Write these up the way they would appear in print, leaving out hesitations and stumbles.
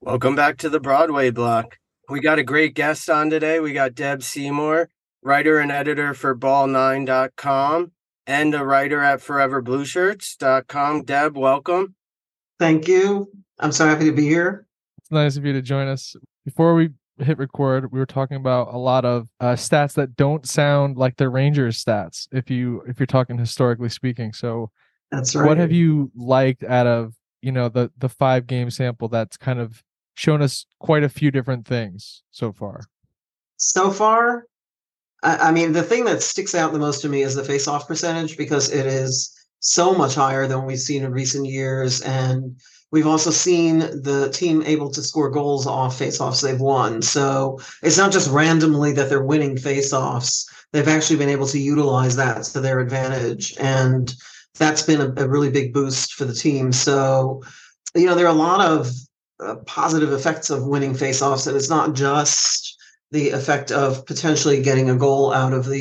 Welcome back to the Broadway Block. We got a great guest on today. We got Deb Seymour, writer and editor for ball9.com and a writer at foreverblueshirts.com. Deb, welcome. Thank you. I'm so happy to be here. It's nice of you to join us. Before we hit record, we were talking about a lot of stats that don't sound like the Rangers stats if you're talking historically speaking. So That's what have right. you liked out of, the 5 game sample that's kind of shown us quite a few different things so far? So far, I mean, the thing that sticks out the most to me is the face-off percentage because it is so much higher than we've seen in recent years. And we've also seen the team able to score goals off face-offs they've won. So it's not just randomly that they're winning face-offs. They've actually been able to utilize that to their advantage. And that's been a really big boost for the team. So, there are a lot of positive effects of winning face-offs, and it's not just the effect of potentially getting a goal out of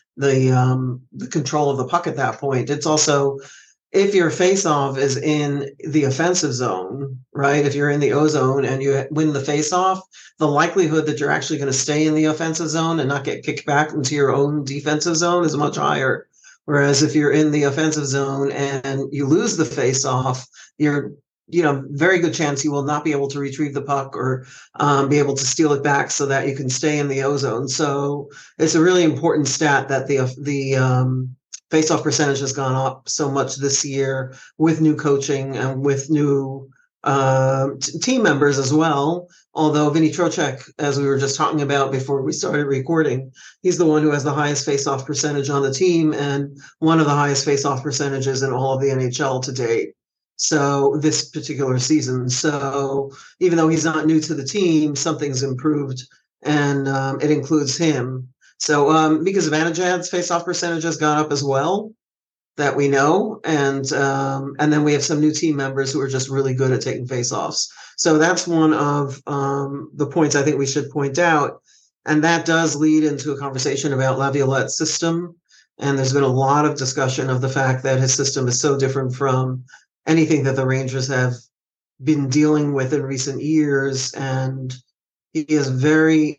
the control of the puck at that point. It's also if your face-off is in the offensive zone, right? If you're in the O zone and you win the face-off, the likelihood that you're actually going to stay in the offensive zone and not get kicked back into your own defensive zone is much higher. Whereas if you're in the offensive zone and you lose the face-off, you're very good chance you will not be able to retrieve the puck or be able to steal it back so that you can stay in the O zone. So it's a really important stat that the face-off percentage has gone up so much this year with new coaching and with new team members as well. Although Vinny Trocheck, as we were just talking about before we started recording, he's the one who has the highest face-off percentage on the team and one of the highest face-off percentages in all of the NHL to date. So this particular season. So even though he's not new to the team, something's improved, and it includes him. So because Vanajad's face-off percentage has gone up as well, that we know, and then we have some new team members who are just really good at taking face-offs. So that's one of the points I think we should point out, and that does lead into a conversation about Laviolette's system. And there's been a lot of discussion of the fact that his system is so different from anything that the Rangers have been dealing with in recent years. And he has very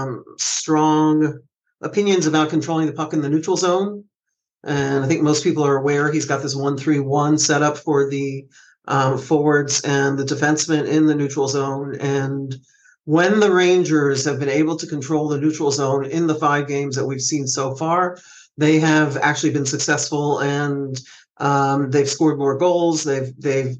strong opinions about controlling the puck in the neutral zone. And I think most people are aware he's got this 1-3-1 set up for the forwards and the defensemen in the neutral zone. And when the Rangers have been able to control the neutral zone in the 5 games that we've seen so far, they have actually been successful, and they've scored more goals. They've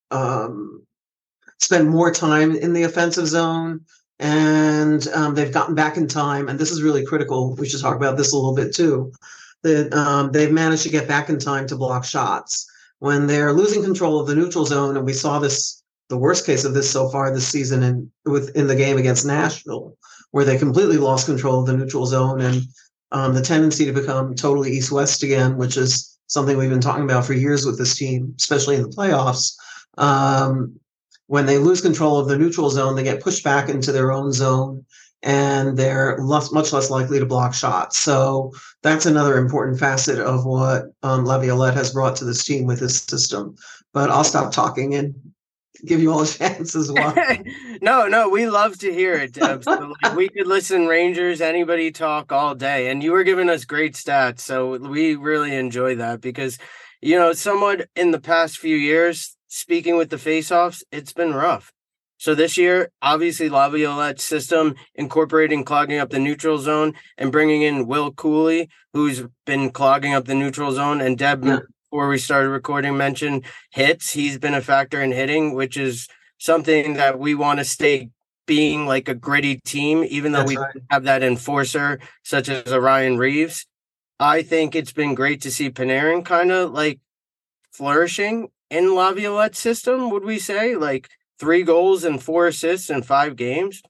spent more time in the offensive zone, and they've gotten back in time. And this is really critical. We should talk about this a little bit too. That they've managed to get back in time to block shots when they're losing control of the neutral zone. And we saw this, the worst case of this so far this season, in the game against Nashville, where they completely lost control of the neutral zone, and the tendency to become totally east-west again, which is something we've been talking about for years with this team, especially in the playoffs. When they lose control of the neutral zone, they get pushed back into their own zone, and they're much less likely to block shots. So that's another important facet of what Laviolette has brought to this team with his system. But I'll stop talking and give you all a chance as well. No, we love to hear it, Deb. So, we could listen Rangers, anybody talk all day, and you were giving us great stats, so we really enjoy that because, somewhat in the past few years, speaking with the faceoffs, it's been rough. So this year, obviously, Laviolette's system incorporating clogging up the neutral zone and bringing in Will Cooley, who's been clogging up the neutral zone, and Deb. Yeah. Before we started recording, mentioned hits. He's been a factor in hitting, which is something that we want to stay being like a gritty team, even though we have that enforcer such as a Ryan Reeves. I think it's been great to see Panarin kind of like flourishing in Laviolette's system, would we say? Like 3 goals and 4 assists in 5 games.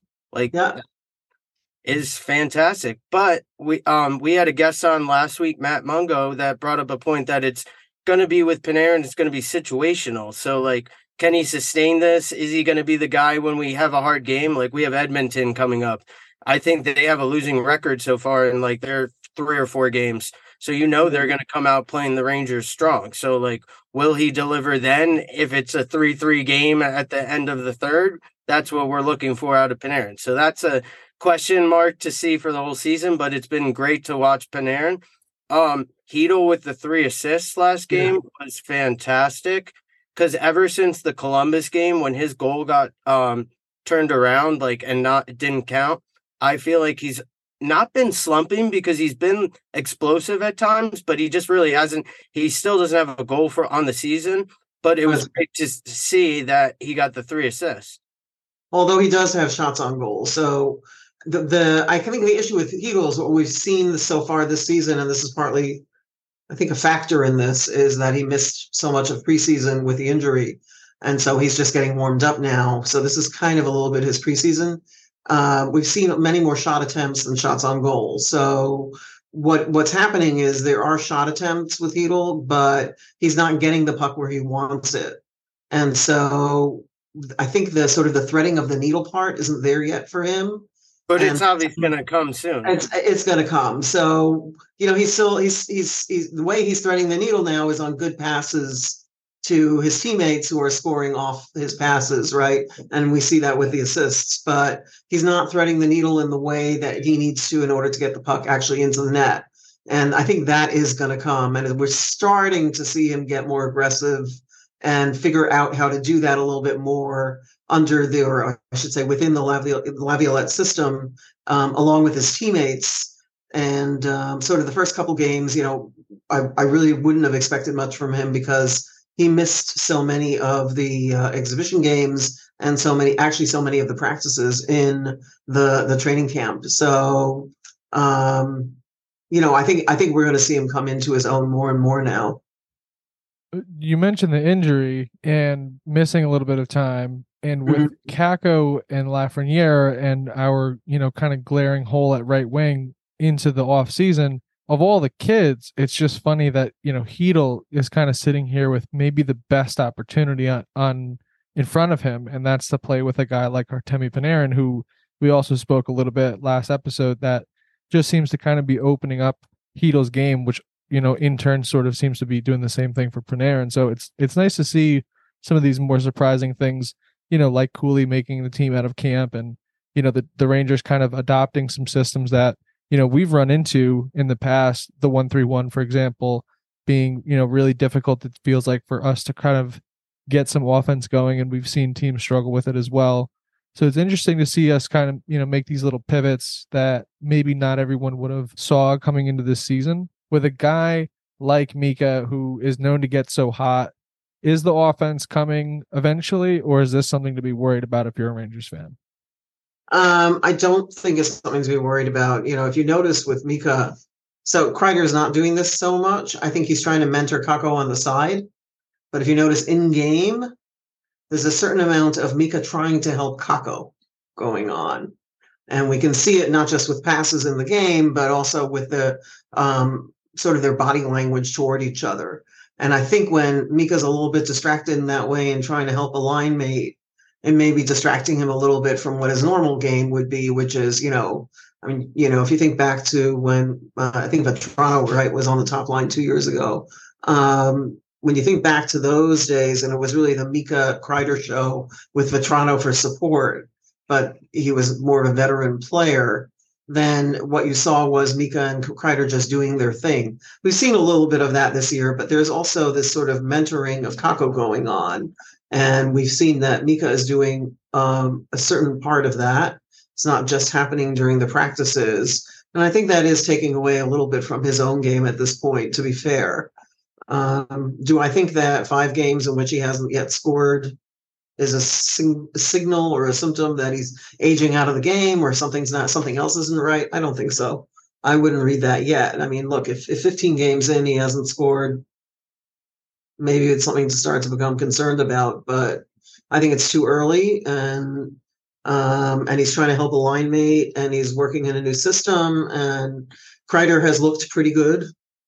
Is fantastic. But we had a guest on last week, Matt Mungo, that brought up a point that it's going to be with Panarin, it's going to be situational. So, can he sustain this? Is he going to be the guy when we have a hard game? Like, we have Edmonton coming up. I think that they have a losing record so far in, their 3 or 4 games. So, they're going to come out playing the Rangers strong. So, will he deliver then if it's a 3-3 game at the end of the third? that's what we're looking for out of Panarin. So that's a question mark to see for the whole season, but it's been great to watch Panarin. Hedel with the 3 assists last game was fantastic, because ever since the Columbus game when his goal got turned around and didn't count, I feel like he's not been slumping, because he's been explosive at times, but he just really hasn't. He still doesn't have a goal on the season, but it was great to see that he got the 3 assists. Although he does have shots on goal. So I think the issue with Hedel is what we've seen so far this season, and this is partly, I think, a factor in this, is that he missed so much of preseason with the injury. And so he's just getting warmed up now. So this is kind of a little bit his preseason. We've seen many more shot attempts than shots on goal. So what's happening is there are shot attempts with Hedel, but he's not getting the puck where he wants it. And so I think the sort of the threading of the needle part isn't there yet for him. But it's obviously going to come soon. It's going to come. So, he's the way he's threading the needle now is on good passes to his teammates who are scoring off his passes, right? And we see that with the assists, but he's not threading the needle in the way that he needs to in order to get the puck actually into the net. And I think that is going to come. And we're starting to see him get more aggressive and figure out how to do that a little bit more or I should say within the Laviolette system, along with his teammates. And sort of the first couple games, I really wouldn't have expected much from him, because he missed so many of the exhibition games and so many of the practices in the training camp. So, I think we're going to see him come into his own more and more now. You mentioned the injury and missing a little bit of time, and with Kakko and Lafreniere and our, kind of glaring hole at right wing into the off season, of all the kids, it's just funny that, Hedel is kind of sitting here with maybe the best opportunity on in front of him. And that's to play with a guy like Artemi Panarin, who we also spoke a little bit last episode, that just seems to kind of be opening up Hedel's game, which, in turn sort of seems to be doing the same thing for Panarin. So it's nice to see some of these more surprising things, like Cooley making the team out of camp, and, the Rangers kind of adopting some systems that, we've run into in the past, the 1-3-1, for example, being, really difficult. It feels like for us to kind of get some offense going, and we've seen teams struggle with it as well. So it's interesting to see us kind of, make these little pivots that maybe not everyone would have saw coming into this season. With a guy like Mika, who is known to get so hot, is the offense coming eventually, or is this something to be worried about if you're a Rangers fan? I don't think it's something to be worried about. If you notice with Mika, so Kreider is not doing this so much. I think he's trying to mentor Kakko on the side. But if you notice in game, there's a certain amount of Mika trying to help Kakko going on. And we can see it not just with passes in the game, but also with the sort of their body language toward each other. And I think when Mika's a little bit distracted in that way and trying to help a line mate, and maybe distracting him a little bit from what his normal game would be, which is, if you think back to when I think Vetrano, right, was on the top line 2 years ago. When you think back to those days, and it was really the Mika Kreider show with Vetrano for support, but he was more of a veteran player, then what you saw was Mika and Kreider just doing their thing. We've seen a little bit of that this year, but there's also this sort of mentoring of Kakko going on. And we've seen that Mika is doing a certain part of that. It's not just happening during the practices. And I think that is taking away a little bit from his own game at this point, to be fair. Do I think that 5 games in which he hasn't yet scored is a signal or a symptom that he's aging out of the game, or something else isn't right? I don't think so. I wouldn't read that yet. I mean, look, if 15 games in he hasn't scored, maybe it's something to start to become concerned about, but I think it's too early, and he's trying to help a line mate, and he's working in a new system, and Kreider has looked pretty good.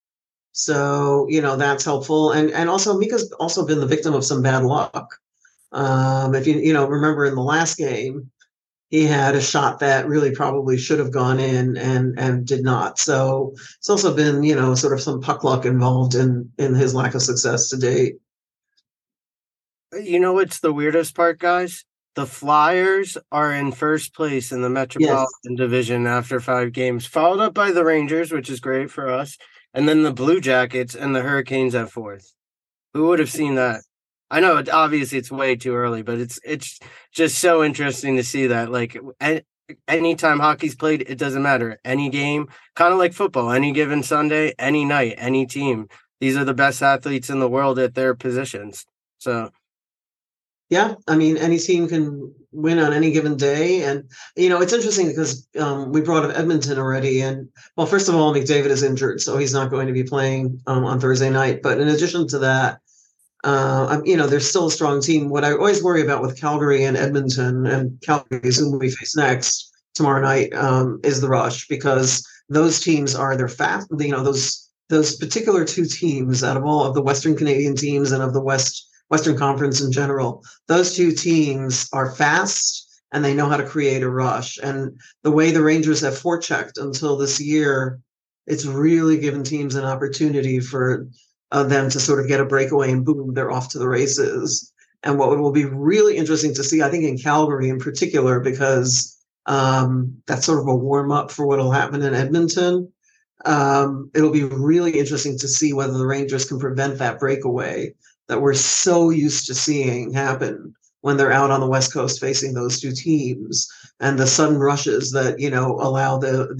So, that's helpful. And also Mika's also been the victim of some bad luck. If you remember in the last game, he had a shot that really probably should have gone in and did not. So it's also been, sort of some puck luck involved in his lack of success to date. What's the weirdest part, guys? The Flyers are in first place in the Metropolitan Division after 5 games, followed up by the Rangers, which is great for us, and then the Blue Jackets and the Hurricanes at fourth. Who would have seen that? I know obviously it's way too early, but it's just so interesting to see that. Like anytime hockey's played, it doesn't matter. Any game, kind of like football, any given Sunday, any night, any team. These are the best athletes in the world at their positions. So yeah, I mean, any team can win on any given day. And, it's interesting because we brought up Edmonton already. And, well, first of all, McDavid is injured, so he's not going to be playing on Thursday night. But in addition to that, there's still a strong team. What I always worry about with Calgary and Edmonton, and Calgary is who we face next tomorrow night, is the rush, because those teams they're fast. Those particular two teams out of all of the Western Canadian teams and of the Western Conference in general, those two teams are fast and they know how to create a rush. And the way the Rangers have forechecked until this year, it's really given teams an opportunity for them to sort of get a breakaway and boom, they're off to the races. And what will be really interesting to see, I think in Calgary in particular, because that's sort of a warm up for what will happen in Edmonton. It'll be really interesting to see whether the Rangers can prevent that breakaway that we're so used to seeing happen when they're out on the West Coast facing those two teams, and the sudden rushes that allow the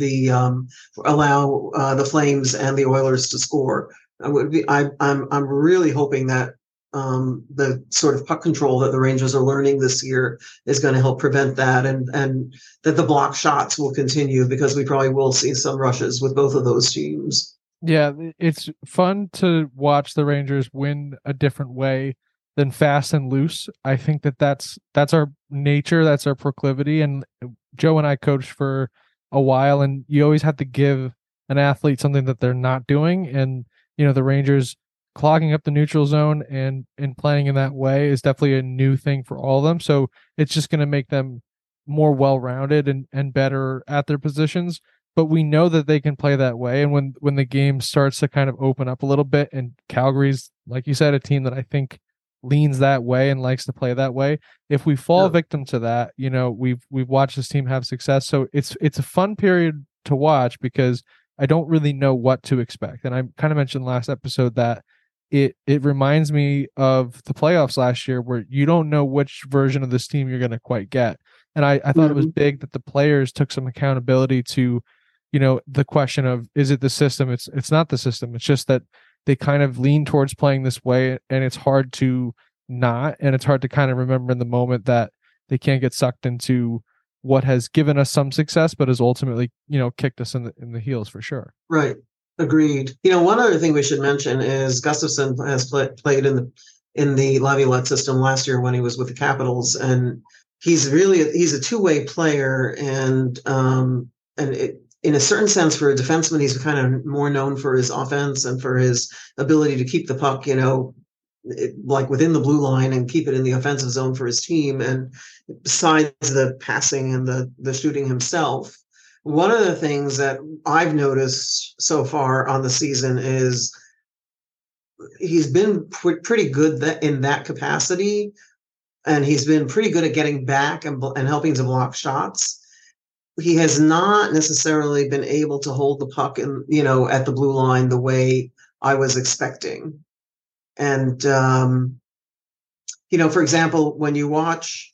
Flames and the Oilers to score. I'm really hoping that the sort of puck control that the Rangers are learning this year is going to help prevent that, and that the block shots will continue, because we probably will see some rushes with both of those teams. Yeah, it's fun to watch the Rangers win a different way than fast and loose. I think that's our nature, that's our proclivity. And Joe and I coached for a while, and you always have to give an athlete something that they're not doing. And the Rangers clogging up the neutral zone and playing in that way is definitely a new thing for all of them. So it's just going to make them more well-rounded and better at their positions. But we know that they can play that way. And when the game starts to kind of open up a little bit, and Calgary's, like you said, a team that I think leans that way and likes to play that way. If we fall victim to that, we've watched this team have success. So it's a fun period to watch, because I don't really know what to expect. And I kind of mentioned last episode that it reminds me of the playoffs last year, where you don't know which version of this team you're going to quite get. And I thought it was big that the players took some accountability to, the question of, is it the system? It's not the system. It's just that they kind of lean towards playing this way, and it's hard to not, and it's hard to kind of remember in the moment that they can't get sucked into what has given us some success, but has ultimately, kicked us in the heels for sure. Right. Agreed. One other thing we should mention is Gustafsson has played in the Laviolette system last year when he was with the Capitals, and he's a two-way player, and in a certain sense, for a defenseman, he's kind of more known for his offense and for his ability to keep the puck, like within the blue line and keep it in the offensive zone for his team. And besides the passing and the shooting himself, one of the things that I've noticed so far on the season is he's been pretty good in that capacity, and he's been pretty good at getting back and helping to block shots. He has not necessarily been able to hold the puck at the blue line the way I was expecting. And, for example, when you watch,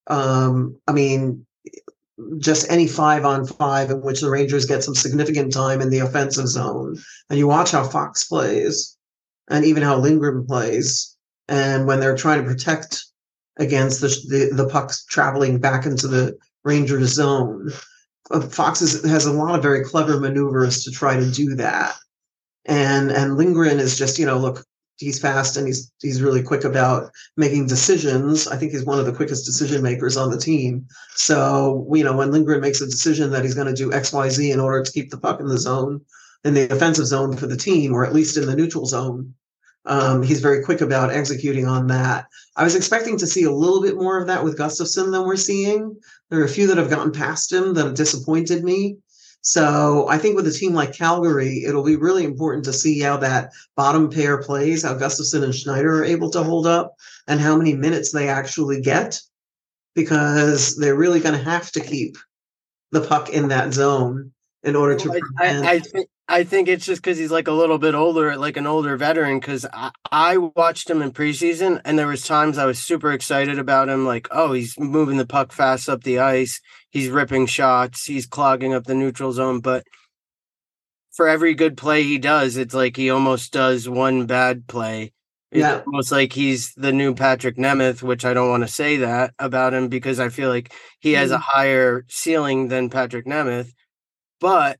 just any 5-on-5 in which the Rangers get some significant time in the offensive zone, and you watch how Fox plays and even how Lindgren plays, and when they're trying to protect against the pucks traveling back into the Rangers zone, Fox has a lot of very clever maneuvers to try to do that. And Lindgren is just, look, he's fast and he's really quick about making decisions. I think he's one of the quickest decision makers on the team. So, when Lindgren makes a decision that he's going to do X, Y, Z in order to keep the puck in the zone, in the offensive zone for the team, or at least in the neutral zone, he's very quick about executing on that. I was expecting to see a little bit more of that with Gustafsson than we're seeing. There are a few that have gotten past him that have disappointed me. So I think with a team like Calgary, it'll be really important to see how that bottom pair plays, how Gustafsson and Schneider are able to hold up, and how many minutes they actually get. because they're really going to have to keep the puck in that zone in order to prevent. I think it's just because he's like a little bit older, like an older veteran. Because I watched him in preseason, and there was times I was super excited about him. Like, oh, he's moving the puck fast up the ice. He's ripping shots. He's clogging up the neutral zone. But for every good play he does, it's like he almost does one bad play. It's almost like he's the new Patrick Nemeth, which I don't want to say that about him because I feel like he has a higher ceiling than Patrick Nemeth. But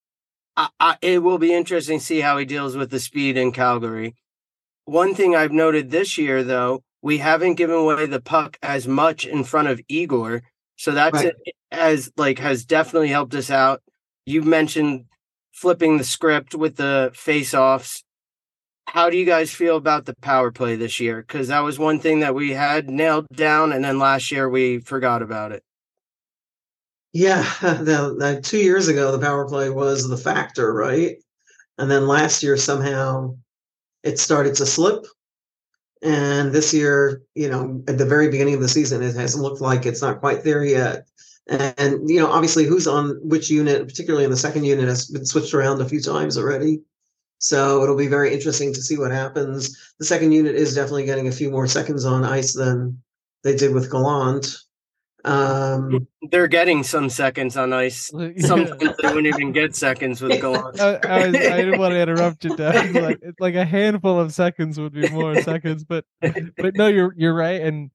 it will be interesting to see how he deals with the speed in Calgary. One thing I've noted this year, though, we haven't given away the puck as much in front of Igor. So that's has definitely helped us out. You mentioned flipping the script with the face-offs. How do you guys feel about the power play this year? Because that was one thing that we had nailed down, and then last year we forgot about it. Yeah, 2 years ago, the power play was the factor, right? And then last year, somehow, it started to slip. And this year, at the very beginning of the season, it hasn't looked like it's not quite there yet. And, obviously who's on which unit, particularly in the second unit, has been switched around a few times already. So it'll be very interesting to see what happens. The second unit is definitely getting a few more seconds on ice than they did with Gallant. They're getting some seconds on ice. Sometimes they wouldn't even get seconds with Gallant. I didn't want to interrupt you, Dad. Like a handful of seconds would be more seconds, but no, you're right. And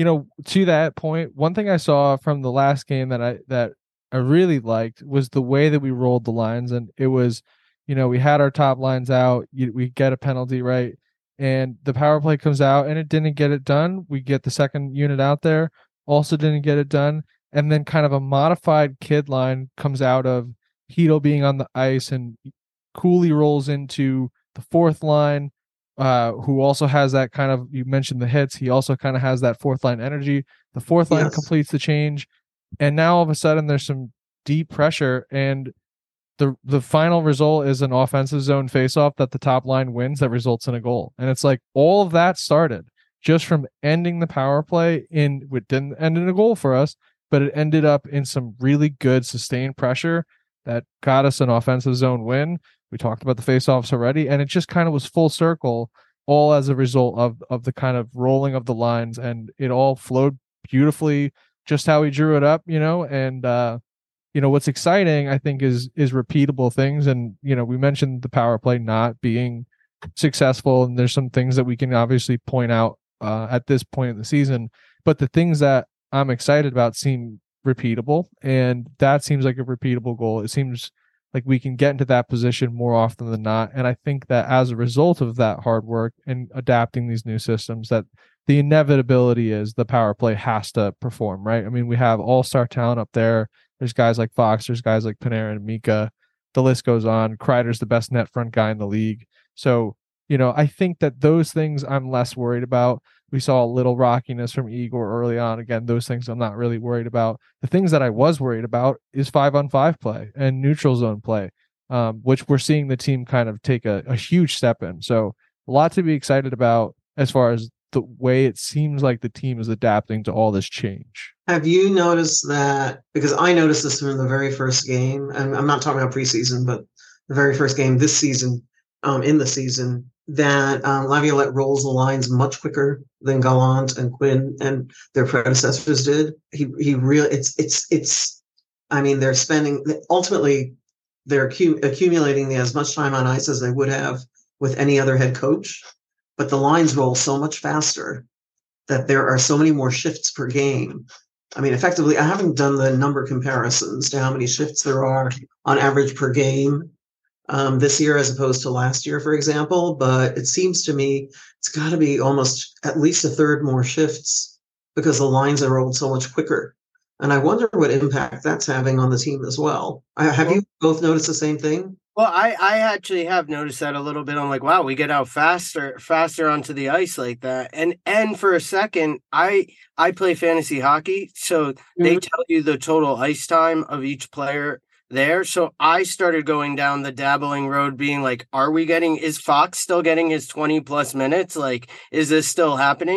to that point, one thing I saw from the last game that I really liked was the way that we rolled the lines, and it was, we had our top lines out. We get a penalty, right? And the power play comes out, and it didn't get it done. We get the second unit out there. Also didn't get it done. And then kind of a modified kid line comes out of Hedo being on the ice, and Cooley rolls into the fourth line, who also has that kind of, you mentioned the hits. He also kind of has that fourth line energy. The fourth line completes the change. And now all of a sudden there's some deep pressure, and the final result is an offensive zone faceoff that the top line wins that results in a goal. And it's like all of that started just from ending the power play it didn't end in a goal for us, but it ended up in some really good sustained pressure that got us an offensive zone win. We talked about the faceoffs already, and it just kind of was full circle, all as a result of the kind of rolling of the lines, and it all flowed beautifully, just how he drew it up, and what's exciting, I think, is repeatable things. And, we mentioned the power play not being successful, and there's some things that we can obviously point out at this point in the season, but the things that I'm excited about seem repeatable, and that seems like a repeatable goal. It seems like we can get into that position more often than not, and I think that as a result of that hard work and adapting these new systems, that the inevitability is the power play has to perform, right? I mean, we have all-star talent up there. There's guys like Fox, there's guys like Panarin and Mika. The list goes on. Kreider's the best net front guy in the league. So, I think that those things I'm less worried about. We saw a little rockiness from Igor early on. Again, those things I'm not really worried about. The things that I was worried about is 5-on-5 play and neutral zone play, which we're seeing the team kind of take a huge step in. So a lot to be excited about as far as the way it seems like the team is adapting to all this change. Have you noticed that? Because I noticed this from the very first game, and I'm not talking about preseason, but the very first game this season, in the season, that Laviolette rolls the lines much quicker than Gallant and Quinn and their predecessors did. He really, it's. I mean, they're spending, ultimately, they're accumulating as much time on ice as they would have with any other head coach, but the lines roll so much faster that there are so many more shifts per game. I mean, effectively, I haven't done the number comparisons to how many shifts there are on average per game this year as opposed to last year, for example. But it seems to me it's got to be almost at least a third more shifts because the lines are rolled so much quicker. And I wonder what impact that's having on the team as well. Have you both noticed the same thing? Well, I actually have noticed that a little bit. I'm like, wow, we get out faster onto the ice like that. And for a second, I play fantasy hockey, so they tell you the total ice time of each player there. So I started going down the dabbling road, being like, is Fox still getting his 20 plus minutes? Like, is this still happening?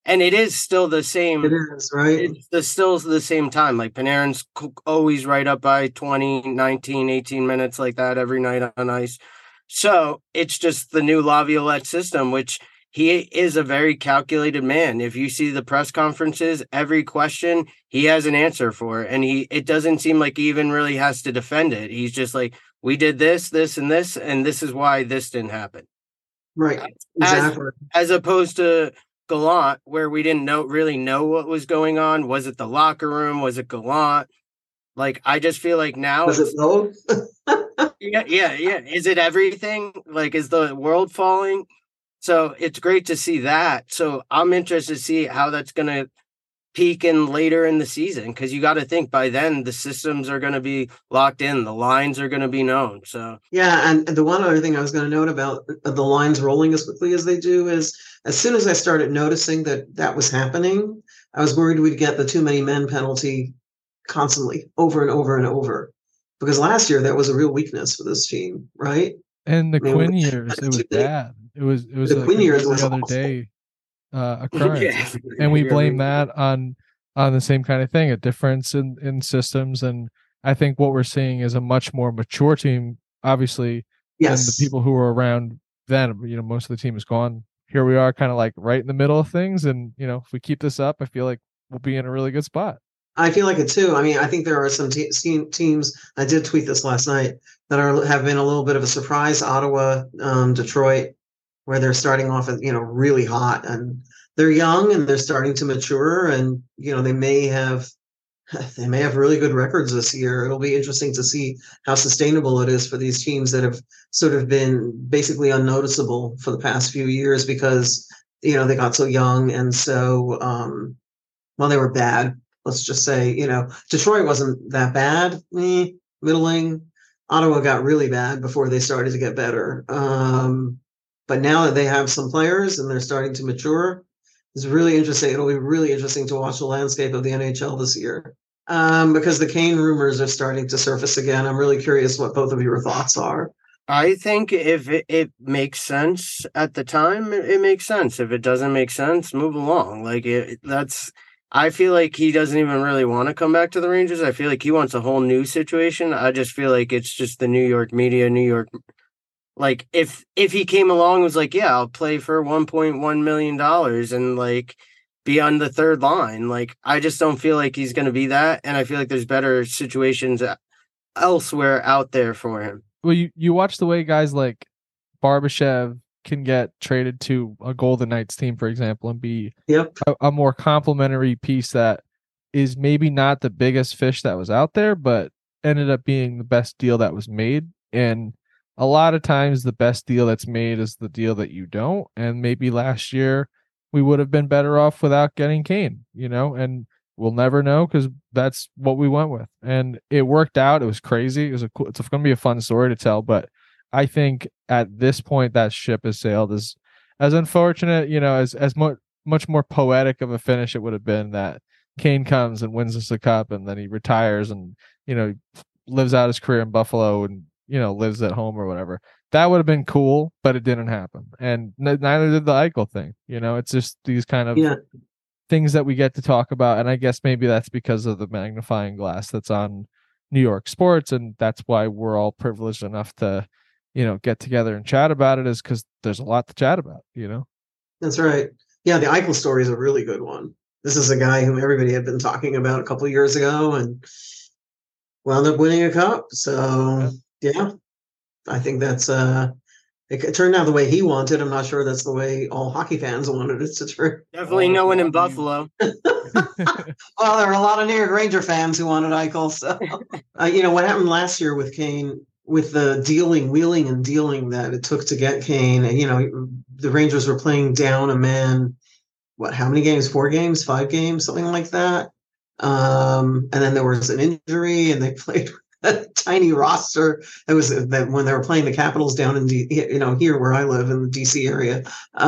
and it is still the same. It is, right? It's still the same time. Like Panarin's always right up by 20, 19, 18 minutes like that every night on ice. So it's just the new Laviolette system, which he is a very calculated man. If you see the press conferences, every question he has an answer for, and it doesn't seem like he even really has to defend it. He's just like, we did this, this, and this is why this didn't happen. Right. Exactly. As opposed to Gallant, where we didn't really know what was going on. Was it the locker room? Was it Gallant? Like, I just feel like now was it both? yeah. Is it everything? Like, is the world falling? So it's great to see that. So I'm interested to see how that's going to peak in later in the season, because you got to think by then the systems are going to be locked in, the lines are going to be known. So yeah, and the one other thing I was going to note about the lines rolling as quickly as they do is, as soon as I started noticing that was happening, I was worried we'd get the too many men penalty constantly, over and over and over, because last year that was a real weakness for this team, right? And the Quinn years, it was bad. It was the like Quinn years every was other awful. day occurrence, and we blame that on the same kind of thing, a difference in systems. And I think what we're seeing is a much more mature team, obviously, than the people who were around then. You know, most of the team is gone. Here we are, kind of like right in the middle of things, and you know, if we keep this up, I feel like we'll be in a really good spot. I feel like it too. I mean, I think there are some teams. I did tweet this last night that have been a little bit of a surprise. Ottawa, Detroit, where they're starting off, really hot, and they're young and they're starting to mature, and they may have really good records this year. It'll be interesting to see how sustainable it is for these teams that have sort of been basically unnoticeable for the past few years because they got so young and so they were bad. Let's just say, Detroit wasn't that bad, middling. Ottawa got really bad before they started to get better. But now that they have some players and they're starting to mature, it's really interesting. It'll be really interesting to watch the landscape of the NHL this year, because the Kane rumors are starting to surface again. I'm really curious what both of your thoughts are. I think if it makes sense at the time, it makes sense. If it doesn't make sense, move along. Like I feel like he doesn't even really want to come back to the Rangers. I feel like he wants a whole new situation. I just feel like it's just the New York media, like if he came along and was like, yeah, I'll play for $1.1 million and like be on the third line. Like, I just don't feel like he's going to be that. And I feel like there's better situations elsewhere out there for him. Well, you watch the way guys like Barbashev can get traded to a Golden Knights team, for example, and be a more complementary piece that is maybe not the biggest fish that was out there, but ended up being the best deal that was made. And a lot of times the best deal that's made is the deal that you don't. And maybe last year we would have been better off without getting Kane, and we'll never know because that's what we went with. And it worked out. It was crazy. It's going to be a fun story to tell, but I think at this point that ship has sailed. As unfortunate, as much more poetic of a finish it would have been that Kane comes and wins us a cup and then he retires and lives out his career in Buffalo and lives at home or whatever. That would have been cool, but it didn't happen, and neither did the Eichel thing. It's just these kind of things that we get to talk about, and I guess maybe that's because of the magnifying glass that's on New York sports, and that's why we're all privileged enough to get together and chat about it, is because there's a lot to chat about, That's right. Yeah, the Eichel story is a really good one. This is a guy whom everybody had been talking about a couple of years ago and wound up winning a cup. So, yeah, I think that's it turned out the way he wanted. I'm not sure that's the way all hockey fans wanted it to turn. Definitely no one in Buffalo. Well, there were a lot of New York Ranger fans who wanted Eichel. So, what happened last year with Kane, with the wheeling and dealing that it took to get Kane, and the Rangers were playing down a man. How many games? 4 games, 5 games, something like that. And then there was an injury, and they played a tiny roster. It was that when they were playing the Capitals down in here where I live in the DC area.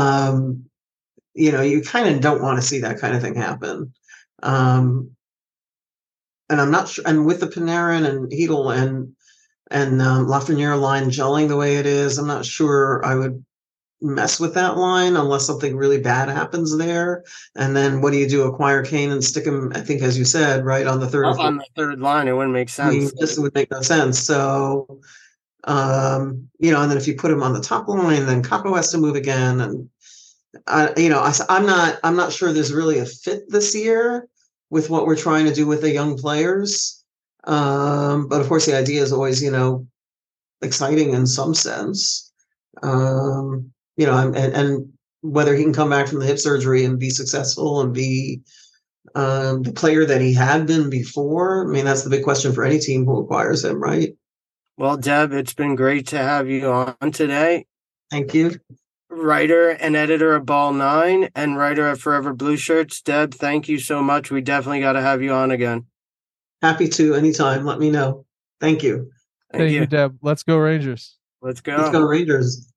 You kind of don't want to see that kind of thing happen. And I'm not sure. And with the Panarin and Hedl and Lafreniere line gelling the way it is, I'm not sure I would mess with that line unless something really bad happens there. And then what do you do? Acquire Kane and stick him, I think, as you said, right on the third or fourth. On the third line, it wouldn't make I mean, sense. this would make no sense. So, and then if you put him on the top line, then Kako has to move again. And, I'm not sure there's really a fit this year with what we're trying to do with the young players. But of course, the idea is always, exciting in some sense. And whether he can come back from the hip surgery and be successful and be the player that he had been before. I mean, that's the big question for any team who acquires him, right? Well, Deb, it's been great to have you on today. Thank you. Writer and editor of Ball 9 and writer of Forever Blue Shirts. Deb, thank you so much. We definitely got to have you on again. Happy to anytime. Let me know. Thank you. Thank you, Deb. Let's go Rangers. Let's go. Let's go Rangers.